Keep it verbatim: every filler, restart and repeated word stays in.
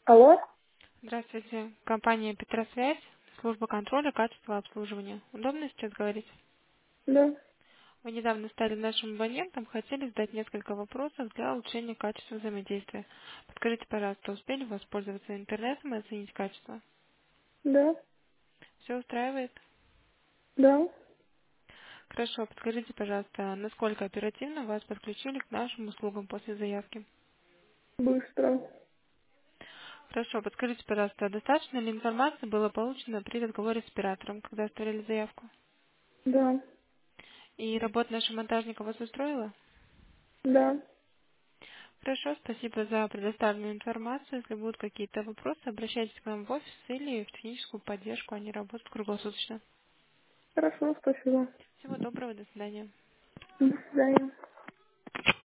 Алло? Здравствуйте. Компания «Петросвязь», служба контроля качества обслуживания. Удобно сейчас говорить? Да, Вы недавно стали нашим абонентом, хотели задать несколько вопросов для улучшения качества взаимодействия. Подскажите, пожалуйста, успели воспользоваться интернетом и оценить качество? да, Все устраивает? да, Хорошо. Подскажите, пожалуйста, насколько оперативно вас подключили к нашим услугам после заявки? быстро. Хорошо. Подскажите, пожалуйста, достаточно ли информации было получено при разговоре с оператором, когда оставили заявку? Да, И работа нашего монтажника вас устроила? да, Хорошо, спасибо за предоставленную информацию. Если будут какие-то вопросы, обращайтесь к нам в офис или в техническую поддержку. Они работают круглосуточно. хорошо, спасибо. Всего доброго, до свидания. До свидания.